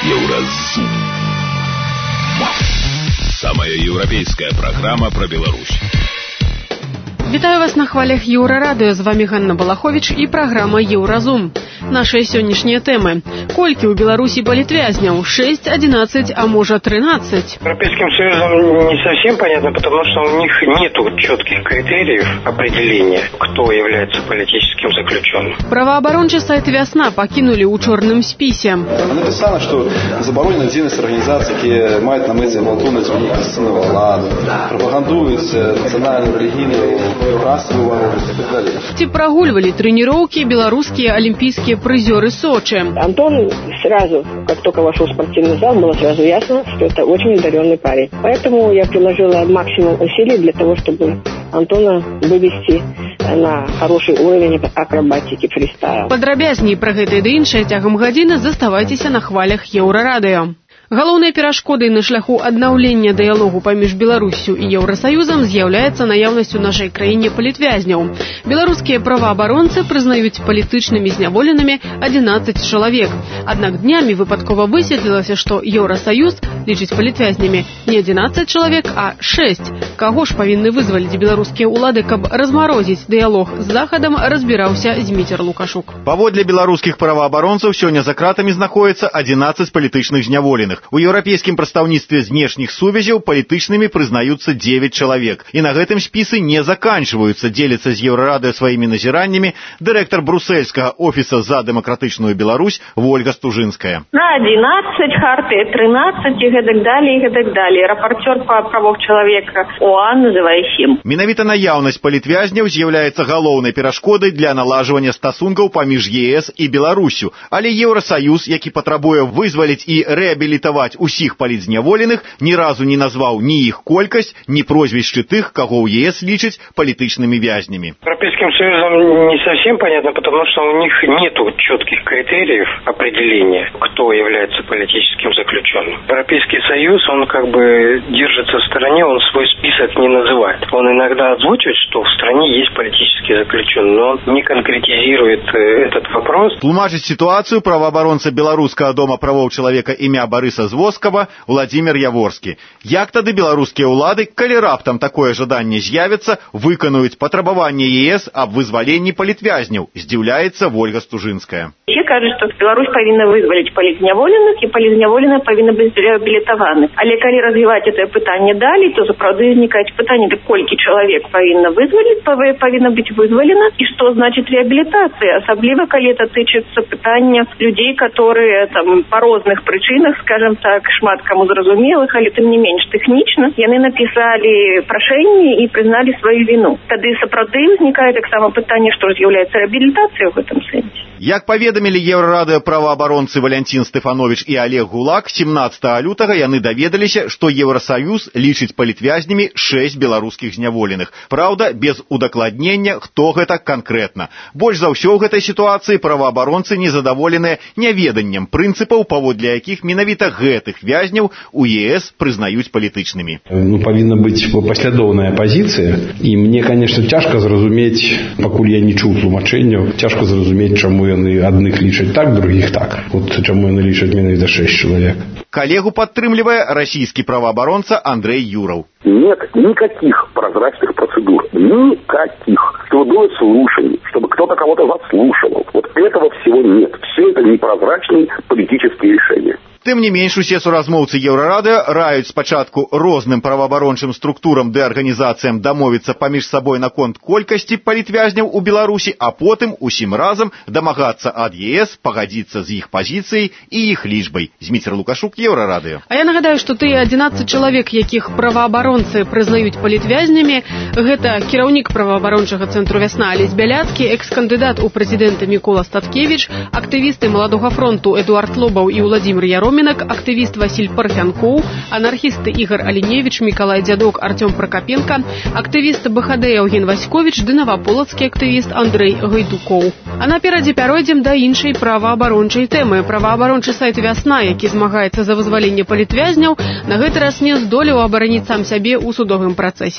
Еўразум. Самая европейская программа про Беларусь. Вітаю вас на хвалях Еўрарадыё. З вами Ганна Балахович и программа Еўразум. Наши сегодняшние темы. Колькі у Беларуси политвязняў? 6, 11, а может 13? Европейским Союзом не совсем понятно, потому что у них нету четких критериев определения, кто является политическим заключенным. Праваабарончы сайт «Вясна» покинули у чорным спісе. Написано, что заборонена дзейнасць арганізацый, якія маюць на мэце гвалтоўнае змяненне канстытуцыйнага ладу, прапагандуюць нацыянальную, рэлігійную, расовую варожасць и так далее. Ці прагульвалі трэніроўкі беларускія олимпийские призеры Сочи. Антон сразу, как только вошел в спортивный зал, было сразу ясно, что это очень одаренный парень. Поэтому я приложила максимум усилий для того, чтобы Антона вывести на хороший уровень акробатики фристайл. Падрабязней пра гэта і іншае цягам гадзіны заставайцеся на хвалях Еўрарадыё. Галоўнай перашкодай на шляху аднаўлення дыялогу паміж Беларуссю і Еўрасаюзам з'яўляецца наяўнасць у нашай краіне палітвязняў. Беларускія праваабаронцы прызнаюць палітычнымі зняволенымі 11 чалавек. Аднак днямі выпадкова высветлілася, што Еўрасаюз лічыць палітвязнямі не 11 чалавек, а 6. Каго ж павінны вызваліць беларускія ўлады, каб размарозіць дыялог з Захадам, разбіраўся Зміцер Лукашук. Паводле беларускіх праваабаронцаў сёння за кратамі знаходзіцца 11 палітычных зняволеных. У еўрапейскім прадстаўніцтве знешніх сувязяў палітычнымі прызнаюцца 9 чалавек. І на гэтым спісы не заканчваюцца, дзеліцца з Еўрарадыё сваімі назіраннямі дырэктар брусельскага офіса за дэмакратычную Беларусь Вольга Стужынская. На 11 харты, 13 і гэтак далей. Рапартёр па правах чалавека ОАН называе 7. Менавіта наяўнасць палітвязняў з'яўляецца галоўнай перашкодай для налажвання стасункаў паміж ЕС і Беларусю. Але Еўрасаюз, які патрабуе вызваліць і рэабілітаваць усіх палітзняволеных, ні разу не назваў ні іх колькасць, ні прозвішчы тых, каго ў ЕС лічыць палітычнымі вязнямі. Европейским Союзом не совсем понятно, потому что у них нету четких критериев определения, кто является политическим заключенным. Европейский Союз, он как бы держится в стороне, он свой список не называет. Он иногда озвучивает, что в стране есть политические заключенные, но он не конкретизирует этот вопрос. Тлумачыць ситуацию праваабаронца Беларускага дома правоў чалавека імя Барыса Звозкава Владимир Яворскі. Як тады беларускія ўлады, калі раптам такое жаданне з'явіцца, выканаюць патрабаванне ЕС аб вызваленні палітвязняў, здзіўляецца Вольга Стужынская. Все кажуць, што Беларусь павінна вызваліць палітзняволеных, і палітзняволеныя павінны быць рэабілітаваны. Але калі развіваць это пытанне далей, то сапраўды ўзнікаюць пытанні, колькі чалавек павінна быць вызвалена, і што значыць рэабілітацыя, асабліва калі это тычыцца пытання людзей, которые там па розных прычынах, скажем так, шмат каму зразумелых, але тым не менш тэхнічна, яны напісалі прашэнне і прызналі сваю віну. Тады сапраўды ўзнікае таксама пытанне, што ж з'яўляецца рэабілітацыяй у гэтым сэнсе. Як паведамілі Еўрарадыё праваабаронцы Валянцін Стэфанович і Олег Гулак, 17 лютага яны даведаліся, што Еўрасаюз лічыць палітвязнямі 6 беларускіх зняволеных. Праўда, без удакладнення, хто гэта канкрэтна. Больш за ўсё ў гэтай сітуацыі праваабаронцы незадаволеныя няведаннем прынцыпаў, паводле якіх менавіта гэтых вязняў у ЕС прызнаюць палітычнымі. Павінна быць паслядоўная пазіцыя, і мне, конечно, цяжка зразумець, пакуль я не чуў тлумачэнняў, цяжка зразумець, чаму яны адных лічаць так, другіх так. Вот чаму яны лічаць менавіта 6 чалавек. Калегу падтрымлівае расійскі праваабаронца Андрей Юров. Нет никаких прозрачных процедур. Никаких. Чтобы было слушание, чтобы кто-то кого-то заслушивал. Вот этого всего нет. Все это непрозрачные политические решения. Тым не менш, усе суразмоўцы Еўрарадыё раюць спачатку розным праваабарончым структурам ды арганізацыям дамовіцца паміж сабой наконт колькасці палітвязняў у Беларусі, а потым усім разам дамагацца ад ЕС, пагадзіцца з іх пазіцыяй і іх лічбай. Зміцер Лукашук, Еўрарадыё. А я нагадаю, што тыя 11 чалавек, якіх праваабаронцы прызнаюць палітвязнямі, гэта кіраўнік праваабарончага цэнтру «Вясна» Алесь Бяляцкі, экс-кандыдат у прэзідэнты Мікола Статкевіч, актывісты Маладога фронту Эдуард Лобаў і Владзімир Яромінак, актывіст Васіль Парфянкоў, анархісты Ігор Аліневіч, Мікалай Дзядок, Артём Пракапенка, актывіст БХД Яўген Васьковіч ды наваполацкі актывіст Андрэй Гайдукоў. А наперадзе пяройдзем да іншай праваабарончай тэмы. Праваабарончы сайт «Вясна», які змагаецца за вызваленне палітвязняў, на гэты раз не здолеў абараніць сам сябе ў судовым працэсе.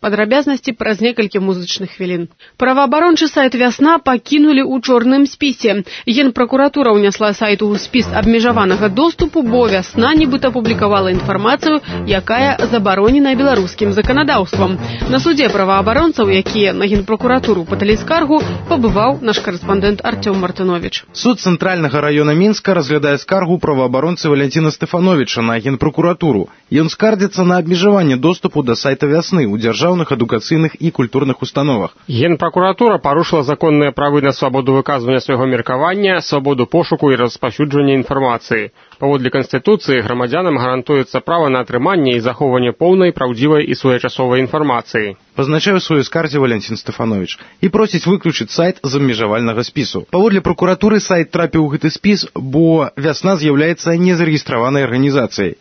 Падрабязнасці праз некалькі музычных хвілін. Праваабарончы сайт «Вясна» пакінулі ў чорным спісе. Генпракуратура ўнясла сайту ў спіс абмежаванага доступу, бо «Вясна» нібыта публікавала інфармацыю, якая забаронена беларускім заканадаўствам. На судзе праваабаронцаў, якія на генпракуратуру падалі скаргу, пабываў наш карэспандэнт Артём Мартынович. Суд цэнтральнага раёна Мінска разглядае скаргу праваабаронцы Валянціна Стэфановіча на генпракуратуру. Ён скардзіцца на абмежаванне доступу да сайта «Вясны» у дзяржаўных, адукацыйных і культурных установах. Генпракуратура парушыла законныя правы на свабоду выказвання свайго меркавання, свабоду пошуку і распаўсюджвання інфармацыі. Паводле Канстытуцыі грамадзянам гарантуецца права на атрыманне і захоўванне поўнай, праўдзівай і своечасовай інфармацыі. Пазначае ў сваёй скарзе Валянцін Стэфановіч і просіць выключыць сайт з абмежавальнага спісу. Паводле пракуратуры сайт трапіў у гэты спіс, бо «Вясна» з'яўляецца незарэгістраванай арганізацыяй.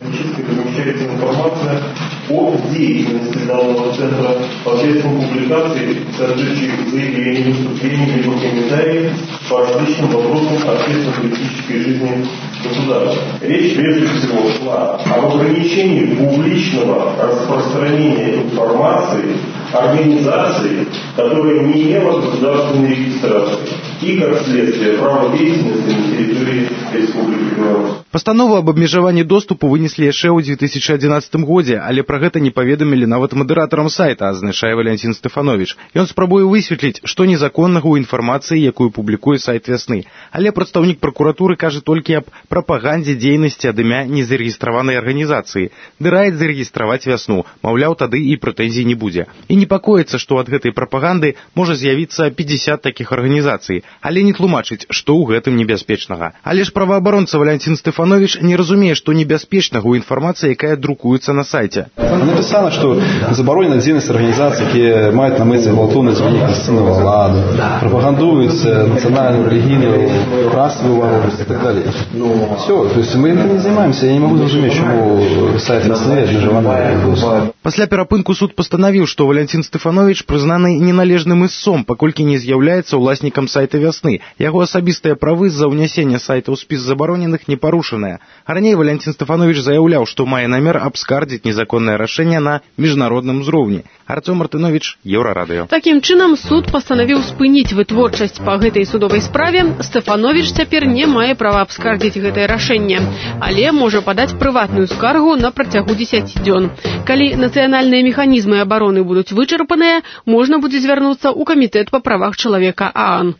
О деятельности данного центра посредством публикации, содержащих заявлений, выступлений либо комментариев по различным вопросам общественно-политической жизни государства. Речь прежде всего шла об ограничении публичного распространения информации организации, которая не имела государственной регистрации и, как следствие, права деятельности на территории Республики Беларусь. Пастанову аб абмежаванні доступу вынеслі яшчэ ў 2011 годзе, але пра гэта не паведамілі нават мадэратарам сайта, азначае Валянцін Стэфановіч. Ён спрабуе высветліць, што незаконнага ў інфармацыі, якую публікуе сайт «Вясны». Але прадстаўнік пракуратуры кажа толькі аб прапагандзе дзейнасці ад імя незарэгістраванай арганізацыі. Ды раіць зарэгістраваць «Вясну», маўляў, тады і прэтэнзій не будзе. І непакоіцца, што ад гэтай прапаганды можа з'явіцца 50 такіх арганізацый, але не тлумачыць, што ў гэтым небяспечнага. Але ж праваабаронца Валянцін Стэфановіч не разумее, што небяспечнага ў інфармацыі, якая друкуецца на сайце. Написано, что заборонена дзейнасць арганізацый, якія маюць на мэце гвалтоўнае званне канстытуцыйнага ладу, прапагандуюць нацыянальную, рэлігійную, расовую варожасць и так далее. Все, то есть мы этим не занимаемся. Я не могу зразумець, чаму сайт «Вясны» абмежаваны. Пасля перапынку суд пастанавіў, што Валянцін Стэфановіч прызнаны неналежным ісцом, паколькі не з'яўляецца ўласнікам сайта «Вясны». Яго асабістыя правы з-за ўнясення сайта ў спіс забароненых не парушаныя. Раней Валянцін Стэфановіч заяўляў, што мае намер абскардзіць незаконнае рашэнне на міжнародным узроўні. Артём Мартынович, Еўрарадыё. Такім чынам, суд пастанавіў спыніць вытворчасць па гэтай судовай справе. Стэфановіч цяпер не мае права абскардзіць гэтае рашэнне, але можа падаць прыватную скаргу на працягу 10 дзён. Калі нацыянальныя механізмы абароны будуць вычарпаныя, можна будзе звярнуцца ў камітэт па правах чалавека ААН.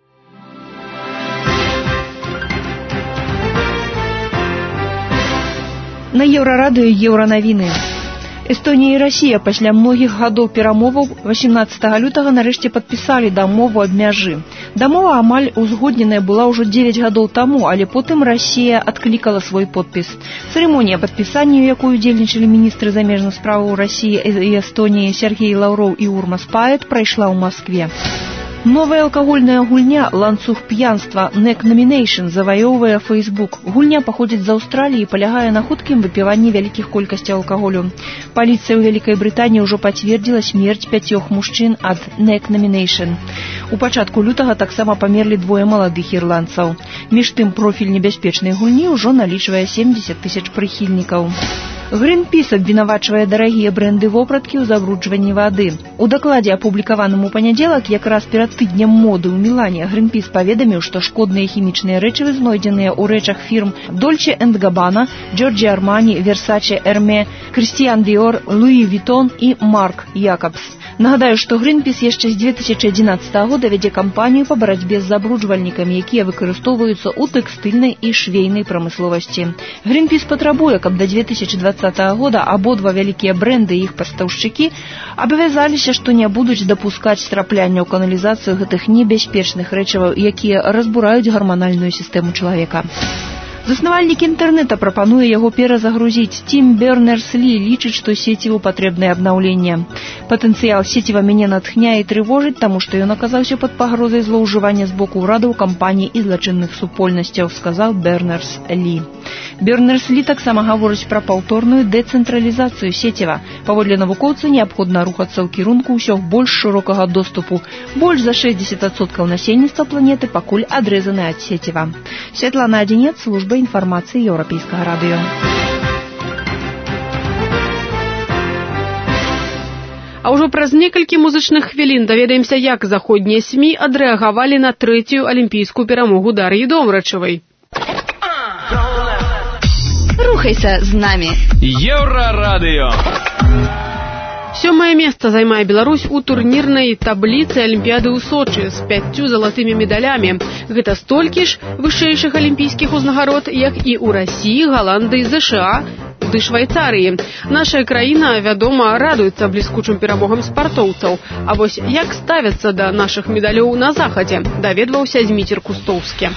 На Еўрарадыё Еўранавіны. Эстонія і Расія пасля многіх гадоў перамоваў 18 лютага нарэшце падпісалі дамову аб мяжы. Дамова амаль узгодненая была ўжо 9 гадоў таму, але потым Расія адклікала свой подпіс. Цырымонія падпісання, у якой удзельнічалі міністры замежных справаў Расіі і Эстоніі Сергей Лаўроў і Урмас Паэт, прайшла ў Маскве. Новая алкагольная гульня «Ланцуг п'янства» Neck Nomination заваёўвае Facebook. Гульня паходзіць з Аўстраліі і палягае на хуткім выпіванні вялікіх колькасцяў алкаголю. Паліцыя ў Вялікай Брытаніі ўжо пацвердзіла смерць 5 мужчын ад Neck Nomination. У пачатку лютага таксама памерлі 2 маладых ірландцаў. Між тым, профіль небяспечнай гульні ўжо налічвае 70 000 прыхільнікаў. Greenpeace абвінавачвае дарагія брэнды вопраткі ў забруджванні вады. У дакладзе, апублікаваным у панядзелак, якраз перад тыднем моды ў Мілане, Greenpeace паведаміў, што шкодныя хімічныя рэчывы знойдзеныя ў рэчах фірм Dolce & Gabbana, Giorgio Armani, Versace, Hermès, Christian Dior, Louis Vuitton і Marc Jacobs. Нагадаю, што Greenpeace яшчэ з 2011 года вядзе кампанію па барацьбе з забруджвальнікамі, якія выкарыстоўваюцца ў тэкстыльнай і швейнай прамысловасці. Greenpeace патрабуе, каб да 2020 года абодва вялікія брэнды і іх пастаўшчыкі абавязаліся, што не будуць дапускаць страпляння ў каналізацыю гэтых небяспечных рэчываў, якія разбураюць гарманальную сістэму чалавека. Заснавальнік інтэрнэта прапануе яго перазагрузіць. Тим Бернерс-Лі лічыць, што сеціву патрэбнае абнаўленне. Патэнцыял сеціва мяне натхняе і трывожыць, таму што ён аказаўся пад пагрозай злоўжывання з боку ўрадаў, кампаній і злачынных супольнасцяў, сказаў Бернерс-Лі. Бернерс-Лі таксама гаворыць пра паўторную дэцэнтралізацыю сеціва. Паводле навукоўца неабходна рухацца ў кірунку ўсё больш шырокага доступу. Больш за 60% насельніцтва планеты пакуль адрэзаны ад сеціва. Святлана Адзінец, служба інфармацыі Еўрапейскага радыё. А ўжо праз некалькі музычных хвілін даведаемся, як заходнія СМІ адрэагавалі на трэцюю алімпійскую перамогу Дар'і Домрачевай. Рухайся з намі. Еўрарадыё. 7-е месца займае Беларусь у турнірнай табліцы Алімпіяды ў Сочы з 5 залатымі медалямі. Гэта столькі ж вышэйшых алімпійскіх узнагарод, як і ў Расіі, Галандыі, ЗША ды Швайцарыі. Наша краіна, вядома, радуецца бліскучым перамогам спартоўцаў. А вось як ставяцца да нашых медалёў на захадзе, даведваўся Зміцер Кустоўскі.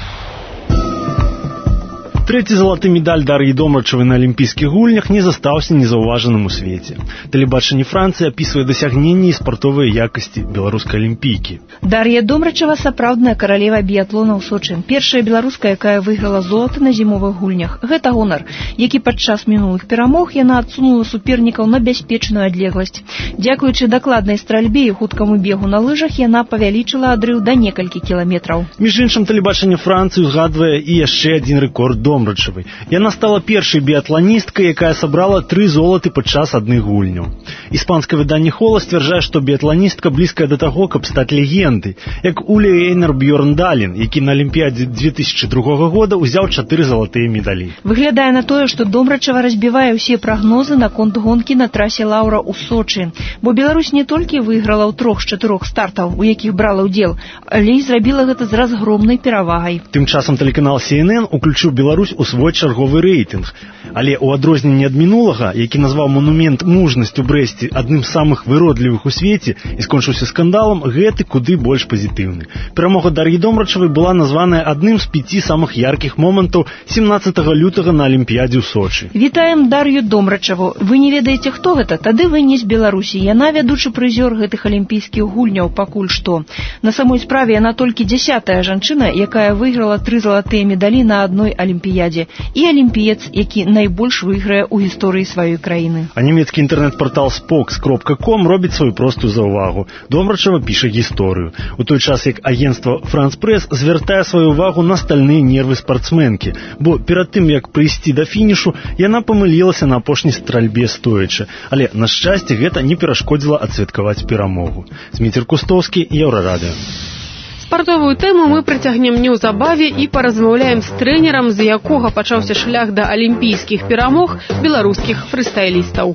Трэці залаты медаль Дар'і Домрачевай на алімпійскіх гульнях не застаўся незаўважаным у свеце. Тэлебачанне Францыі апісвае дасягненні і спартовыя якасці беларускай алімпійкі. Дар'я Домрачева сапраўдная каралева біятлона ў Сочы. Першая беларуска, якая выйграла золата на зімовых гульнях. Гэта гонар, які падчас мінулых перамог яна адсунула супернікаў на бяспечную адлегласць. Дзякуючы дакладнай стральбе і хуткаму бегу на лыжах яна павялічыла адрыў да некалькі кіламетраў. Між іншым, тэлебачанне Францыі узгадвае і яшчэ адзін рэкорд Домрачевай. Яна стала першай біятланісткай, якая сабрала 3 золаты падчас адных гульняў. Іспанскае выданне Хола сцвярджае, што біятланістка блізкая да таго, каб стаць легендай, як Ули Эйнар Бьёрндален, які на Алімпіядзе 2002 года ўзяў 4 залатыя медалі. Выглядае на тое, што Домрачева разбівае ўсе прагнозы наконт гонкі на трасе Лаўра ў Сочы. Бо Беларусь не толькі выйграла ў 3 з 4 стартаў, у якіх брала ўдзел, але і зрабіла гэта з разгромнай перавагай. Тым часам тэлеканал CNN уключыў Беларусь у свой чарговы рэйтынг. Але ў адрозненне ад мінулага, які назваў манумент мужнасць у Брэсце адным з самых выродлівых у свеце і скончыўся скандалам, гэты куды больш пазітыўны. Перамога Дар'і Домрачевай была названая адным з 5 самых яркіх момантаў 17 лютага на Алімпіядзе ў Сочы. Вітаем Дар'ю Домрачеву. Вы не ведаеце, хто гэта? Тады вы не з Беларусі. Яна вядучы прызёр гэтых алімпійскіх гульняў пакуль што. На самой справе яна толькі 10-я жанчына, якая выйграла 3 залатыя медалі на адной алімпіядзе. І алімпіец, які найбольш выйграе ў гісторыі сваёй краіны. А нямецкі інтэрнэт-партал Spox.com робіць сваю простую заўвагу. Домрачева піша гісторыю. У той час, як агенцтва France Press звяртае сваю увагу на стальныя нервы спартсменкі, бо перад тым, як прыйсці да фінішу, яна памылілася на апошняй стральбе стоячы. Але, на шчасце, гэта не перашкодзіла адсвяткаваць перамогу. Зміцер Кустоўскі, Еўрарадыё. Спартовую тэму мы прыцягнем неўзабаве і паразмаўляем з трэнерам, з якога пачаўся шлях да алімпійскіх перамог беларускіх фрыстайлістаў.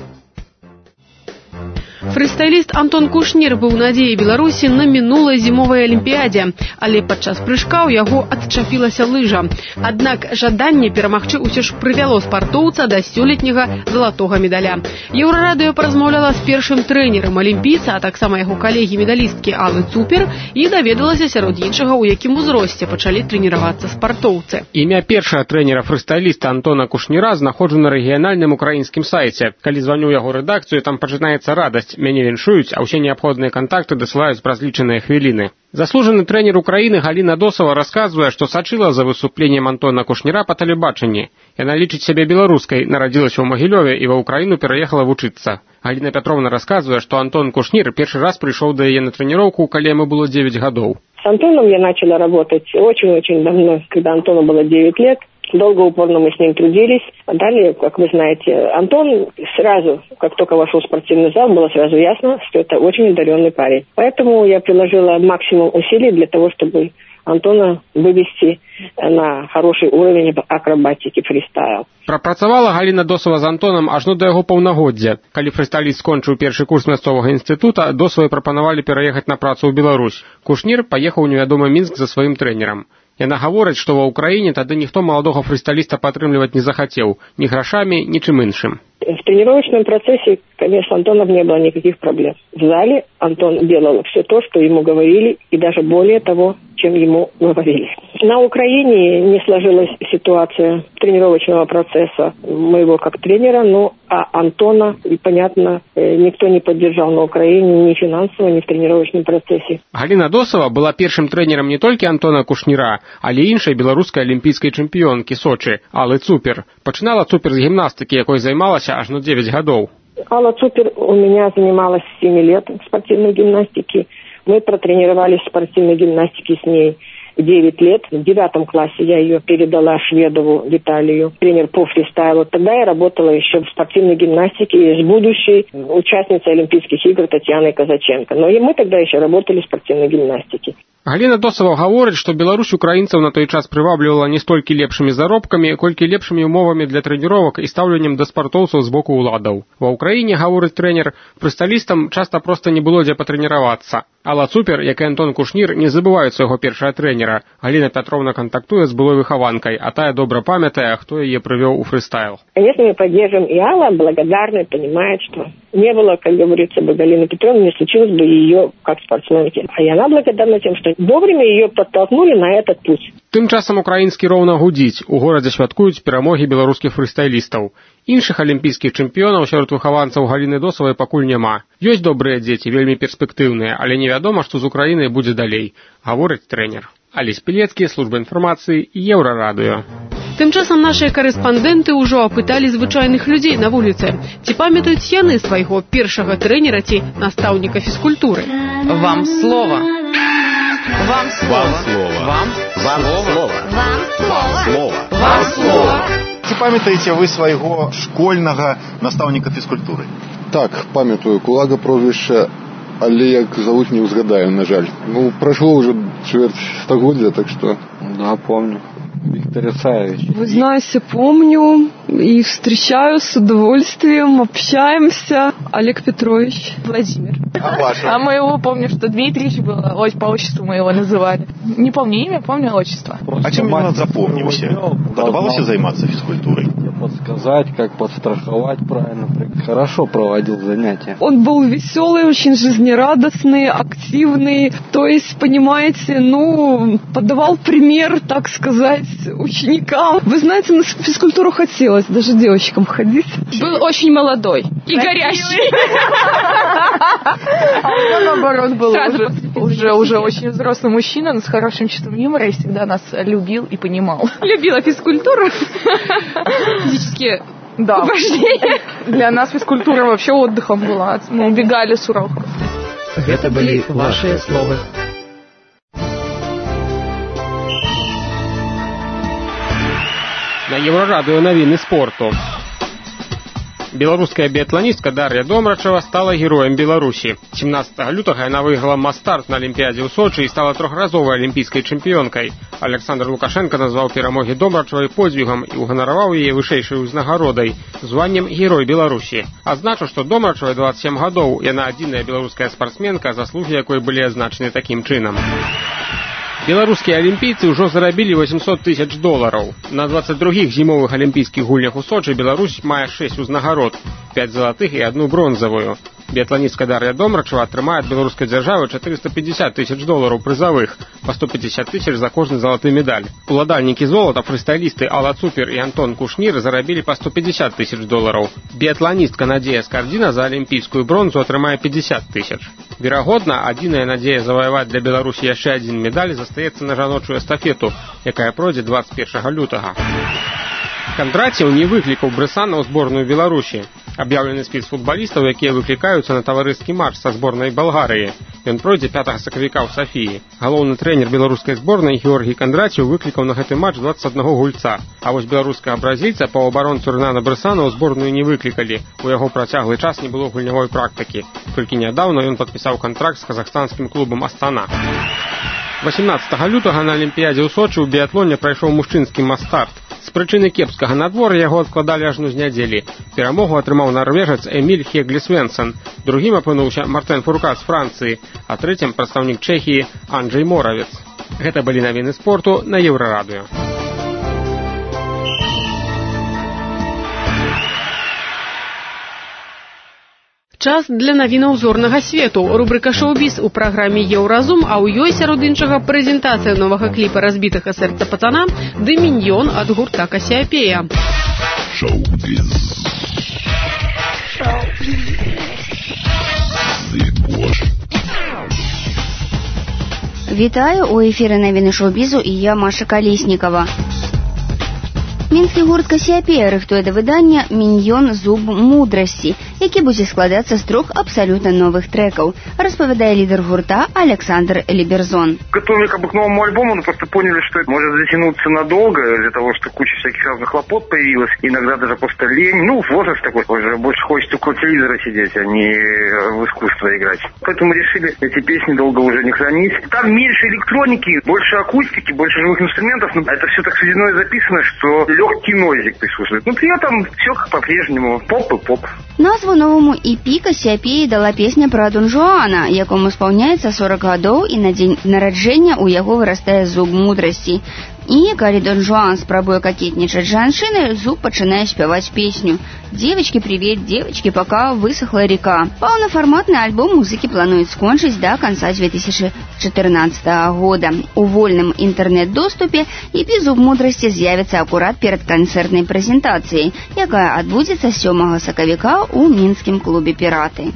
Фрыстайліст Антон Кушнір быў надзеяй Беларусі на мінулай зімовай алімпіядзе, але падчас прыжка ў яго адчапілася лыжа. Аднак жаданне перамагчы ўсё ж прывяло спартоўца да сёлетняга залатога медаля. Еўрарадыё паразмаўляла з першым трэнерам алімпійца, а таксама яго калегі-медалісткі Аллы Цупер, і даведалася сярод іншага, у якім узросце пачалі трэніравацца спартоўцы. Імя першага трэнера фрыстайліста Антона Кушніра знаходжу на рэгіянальным украінскім сайце. Калі званю яго рэдакцыю, там пачынаецца радасць. Мяне віншуюць, а ўсе неабходныя кантакты дасылаюць праз лічаныя хвіліны. Заслужаны трэнер Украіны Галіна Досава расказвае, што сачыла за выступленнем Антона Кушніра па тэлебачанні. Яна лічыць сябе беларускай, нарадзілася ў Магілёве і ва Ўкраіну пераехала вучыцца. Галіна Пятровна расказвае, што Антон Кушнір першы раз прыйшоў да яе на трэніроўку, калі яму было 9 гадоў. С Антоном я начала работать очень-очень давно, когда Антону было 9 лет. Долго, упорно мы с ним трудились. А далее, как вы знаете, Антон сразу, как только вошел в спортивный зал, было сразу ясно, что это очень одаренный парень. Поэтому я приложила максимум усилий для того, чтобы Антона вывести на хороший уровень акробатики, фристайл. Прапрацавала Галіна Досава з Антонам ажно да яго паўнагоддзя. Калі фрыстайліст скончыў першы курс мясцовага інстытута, Досавай прапанавалі пераехаць на працу ў Беларусь. Кушнір паехаў у невядомы Мінск за сваім трэнерам. Яна гаворыць, што ва Ўкраіне тады ніхто маладога фрыстайліста падтрымліваць не захацеў, ні грашамі, ні чым іншым. В тренировочном процессе, конечно, Антонов не было никаких проблем. В зале Антон делал все то, что ему говорили, и даже более того, чем ему говорили. На Украине не сложилась ситуация тренировочного процесса моего как тренера, но а Антона, понятно, никто не поддержал на Украине ни финансово, ни в тренировочном процессе. Галина Досова была першым тренером не только Антона Кушніра, але і іншай беларускай алімпійскай чэмпіёнкі Сочы, Аллы Цупер. Пачынала Цупер з гімнастыкі, якой займалася аж на 9 гадоў. Алла Цупер у меня занималась с 7 лет в спортивной гимнастике. Мы протренировались в спортивной гимнастике с ней 9 лет. В 9 классе я ее передала Шведову Виталию, тренер по фристайлу. Тогда я работала еще в спортивной гимнастике с будущей участницей Олимпийских игр Татьяной Казаченко. Но и мы тогда еще работали в спортивной гимнастике. Галіна Досава гаворыць, што Беларусь украінцаў на той час прываблівала не столькі лепшымі заробкамі, колькі лепшымі умовамі для трэніровак і стаўленнем да спартоўцаў з боку ўладаў. Ва ўкраіне, гаворыць трэнер, фрыстайлістам часта проста не было дзе патрэніравацца. Алла Цупер, як і Антон Кушнір, не забываюць свайго першага трэнера. Галіна Пятровна контактуе з былой выхаванкай, а тая добра памятае, хто яе прывёў у фрыстайл. Конечно, мы поддерживаем, и Алла благодарна, понимает, что не было, как говорится, бы Галины Петровны, не случилось бы ее как спортсменки. А она благодарна тем, что вовремя ее подтолкнули на этот путь. Тым часам украінскі роўна гудзіць. У горадзе святкуюць перамогі беларускіх фрыстайлістаў. Іншых алімпійскіх чэмпіёнаў сярод выхаванцаў Галіны Досавай пакуль няма. Ёсць добрыя дзеці, вельмі перспектыўныя, але невядома, што з Украінай будзе далей, гаворыць трэнер. Алесь Пілецкі, служба інфармацыі, Еўрарадыё. Тым часам нашыя карэспандэнты ўжо апыталі звычайных людзей на вуліцы. Ці памятаюць яны свайго першага трэнера ці настаўніка фізкультуры? Вам слова. Вам слова. Вам слова. Вам слова. Вам слова. Ці памятаеце вы свайго школьнага настаўніка фізкультуры? Так, памятаю, Кулага прозвішча, але як завуць не ўзгадаю, на жаль. Ну, прайшло ўжо чвэрць стагоддзя, так што... Да, помню. Виктор Исаевич. Вы знаете, помню и встречаю с удовольствием, общаемся. Олег Петрович. Владимир. А ваше? А моего помню, что Дмитриевич было, по отчеству мы его называли. Не помню имя, помню отчество. А чем он запомнился? Подобалось займаться физкультурой? Подсказать, как подстраховать правильно. Хорошо проводил занятия. Он был веселый, очень жизнерадостный, активный. То есть, понимаете, подавал пример, так сказать, ученикам. Вы знаете, на физкультуру хотелось даже девочкам ходить. Был очень молодой и горящий. А у меня, наоборот, был уже очень взрослый мужчина, с хорошим чувством юмора и всегда нас любил и понимал. Любила физкультуру. Физически, да. Упражнения. Для нас физкультура вообще отдыхом была. Мы убегали с уроков. Это были ваши слова. На Еўрарадыё навіны спорту. Беларуская біятланістка Дар'я Домрачева стала героем Беларусі. 17 лютага яна выйграла мас-старт на Алімпіядзе ў Сочы і стала трохразовай алімпійскай чэмпіёнкай. Александр Лукашенко назваў перамогі Домрачевай подзвігам і ўганараваў яе вышэйшай узнагародай – званнем Герой Беларусі. Адзначу, што Домрачевай 27 гадоў, яна адзіная беларуская спартсменка, заслугі якой былі азначаны такім чынам. Беларускія алімпійцы ўжо зарабілі $800 000. На 22-х зімовых алімпійскіх гульнях у Сочы Беларусь мае 6 узнагарод, 5 залатых і 1 бронзавую. Біятланістка Дар'я Домрачева атрымае ад беларускай дзяржавы $450 000 прызавых, па $150 000 за кожны залаты медаль. Уладальнікі золата, фрыстайлісты Алла Цупер і Антон Кушнір зарабілі па $150 000. Біятланістка Надзея Скардзіна за алімпійскую бронзу атрымае $50 000. Верагодна, адзіная надзея заваяваць для Беларусі яшчэ адзін медаль застаецца на жаночую эстафету, якая пройдзе 21 лютага. Кондратьев не выклікаў Брэсана ў зборную Беларусі. Аб'яўлены спіс футбалістаў, якія выклікаюцца на таварыскі матч са зборнай Балгарыі. Ён пройдзе 5 сакавіка ў Сафіі. Галоўны трэнер беларускай зборнай Георгій Кондратьев выклікаў на гэты матч 21 гульца. А вось беларускага бразільца паўабаронцу Рэнана Брэсана ў зборную не выклікалі. У яго працяглы час не было гульнявой практыкі. Толькі нядаўна ён падпісаў кантракт з казахстанскім клубам Астана. 18 лютага на Алімпіядзе ў Сочы ў біятлоне прайшоў мужчынскі мас-старт. З прычыны кепскага надвор'я яго адкладалі ажно з нядзелі. Перамогу атрымаў нарвежац Эміль Хеглі Свенсен, другім апынуўся Мартен Фуркат з Францыі, а трэцім прадстаўнік Чэхіі Анджэй Моравец. Гэта былі навіны спорту на Еўрарадыё. Час для навінаў зорнага свету. Рубрика «Шоу-біз» у праграме «Еўразум», а ў ёй сярод іншага прэзентацыя новага кліпа «Разбітага сэрца пацана» ды «Міньён» ад гурта «Касіапея». Шоу-біз. Вітаю, у эфіры навіны шоу-бізу і я, Маша Калеснікава. Мінскі гурт «Кассіапея» рыхтуе да выдання «Міньён. Зуб мудрасці», які будзе складацца з 3 абсалютна новых трекаў, распавядае лідар гурта Александр Либерзон. Готовили к новому альбому, но просто поняли, что это может затянуться надолго, из-за того, что куча всяких разных хлопот появилась, иногда даже просто лень. Возраст такой, уже больше хочется около телевизора сидеть, а не в искусство играть. Поэтому решили эти песни долго уже не хранить. Там меньше электроники, больше акустики, больше живых инструментов, но это все так сведено и записано, что легкий нойзик присутствует. Но при этом все как по-прежнему, поп и поп. Назву новому EP «Кассіапеі» дала песня пра Дон Жуана, якому спаўняецца 40 гадоў, і на дзень нараджэння у яго вырастае зуб мудрасці. І калі Дон Жуан спрабуе какетнічаць жанчыны, зуб пачынае спяваць песню «Девочки, привет, девочки, пока высохла река». Паўнафарматны альбом музыкі плануюць скончыць да канца 2014 года. У вольным інтэрнэт-доступе EP «Зуб мудрасці» з'явіцца акурат перад канцэртнай прэзентацыяй, якая адбудзецца 7 сакавіка ў мінскім клубе «Піраты».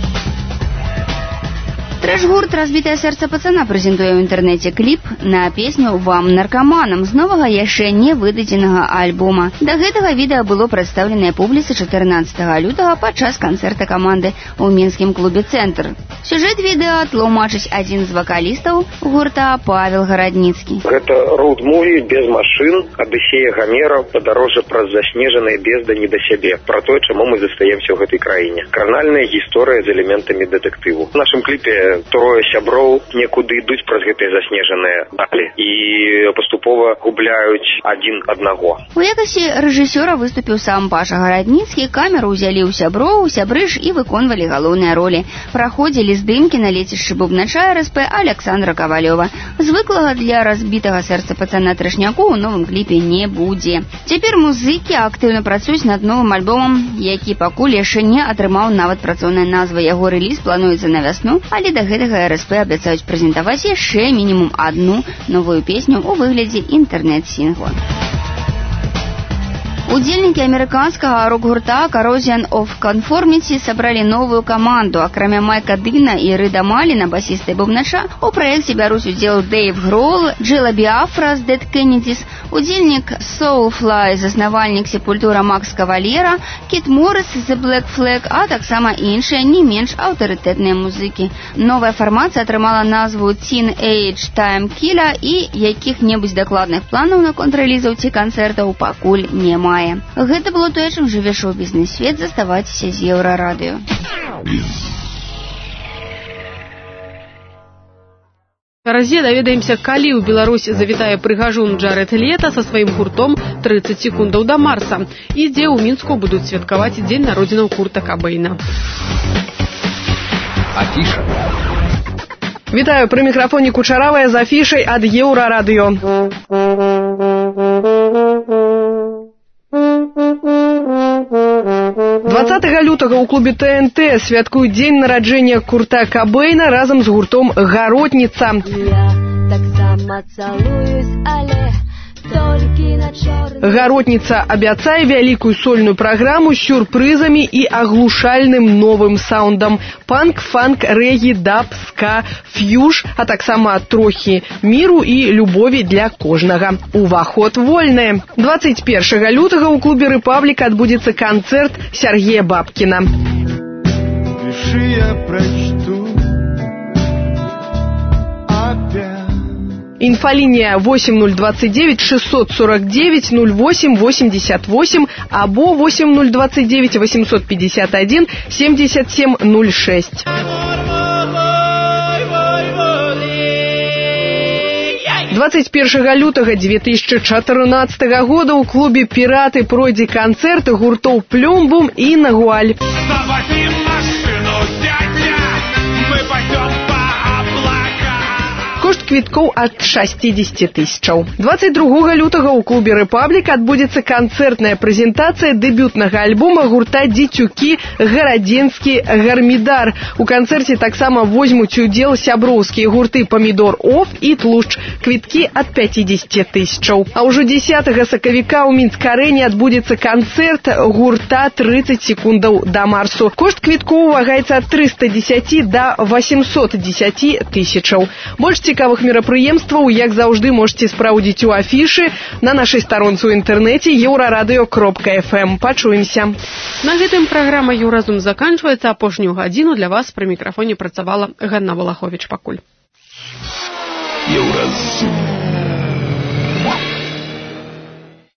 Трэш-гурт «Разбітае сэрца пацана» прэзентуе ў інтэрнэце кліп на песню «Вам, наркаманам» з новага яшчэ не выдадзенага альбома. Да гэтага відэа было прадстаўленае публіцы 14 лютага падчас канцэрта каманды ў мінскім клубе «Цэнтр». Сюжэт відэа тлумачыць адзін з вакалістаў гурта Павел Гарадніцкі. Гэта роуд-муві без машын, адысея Гамера, падарожжа праз заснежаныя бездані да сябе, пра тое, чаму мы застаемся ў гэтай краіне. Кранальная гісторыя з элементамі дэтэктыву. У нашым кліпе трое сяброў некуды ідуць праз гэтыя заснежаныя далі і паступова губляюць адзін аднаго. У якасці рэжысёра выступіў сам Паша Гарадніцкі, камеру ўзялі ў сяброў, сябры ж і выконвалі галоўныя ролі. Праходзілі здымкі на лецішчы бубнача РСП Александра Кавалёва. Звыклага для разбітага сэрца пацана трэшняку ў новым кліпе не будзе. Цяпер музыкі актыўна працуюць над новым альбомам, які пакуль яшчэ не атрымаў нават працоўнай назвы. Яго рэліз плануецца на вясну, але да гэтага РСП абяцаюць прэзентаваць яшчэ мінімум адну новую песню ў выглядзе інтэрнэт-сінгла. Удзельнікі амерыканскага рок-гурта Corrosion of Conformity сабралі новую каманду. Акрамя Майка Дына і Рыда Маліна, басіста і бубнача, у праекце бяруць удзел Дэйв Гроул, Джилла Биафра з Dead Kennedys, удзельнік Soulfly, заснавальнік Сепультура Макс Кавалера, Кіт Моррис з The Black Flag, а таксама іншыя не менш аўтарытэтныя музыкі. Новая фармацыя атрымала назву Teenage Time Killer і якіх-небудзь дакладных планаў на контррэлізаў ці канцэртаў пакуль няма. Гэта было тое, чым жыве шоу-бізнес-свет. Заставайцеся з Еўрарадыё. Разе даведаемся, калі ў Беларусь завітае прыгажун Джаред Лето са сваім гуртом 30 секундаў да Марса, і дзе ў Мінску будуць святкаваць дзень народзінаў Курта Кабэйна. Афіша. Вітаю, пры мікрафоне Кучаравая з афішай ад Еўрарадыё. 20 лютага ў клубе ТНТ святкуюць дзень нараджэння Курта Кабэйна разам з гуртом «Гаротніца». «Гаротніца» абяцае вялікую сольную праграму з сюрпрызамі і аглушальным новым саундам. Панк, фанк, рэгі, даб, ска, фьюж, а таксама трохі міру і любові для кожнага. Уваход вольны. 21 лютага ў клубе «Рэпаблік» адбудзецца канцэрт Сергея Бабкіна. Пиши, я прочту опять. Інфалінія 8029 649 08 88 або 8029 851 77 06. 21 лютага 2014 года ў клубе «Піраты» пройдзе канцэрт гуртоў «Плюмбум» і «Нагуаль». Кошт квіткоў ад 60 тысячаў. 22 лютага ў клубе «Рэпаблік» адбудзецца канцэртная прэзентацыя дэбютнага альбома гурта «Дзецюкі» «Гарадзенскі гармідар». У канцэрце таксама возьмуць удзел сяброўскія гурты «Памідор Оф» і «Тлушч». Квіткі ад 50 тысячаў. А ўжо 10 сакавіка ў Мінск-арэне адбудзецца канцэрт гурта 30 секундаў да Марсу. Кошт квіткоў вагаецца ад 310 да 810 тысячаў. Больш цікавых мерапрыемстваў, як заўжды, можете спраўдзіць у афішы на нашай старонцы ў інтэрнэце euradio.fm. Пачуемся. На гэтым праграма «Еўразум» заканчваецца. Апошнюю гадзіну для вас пры мікрафоне працавала Ганна Валаховіч. Пакуль. Еўразум.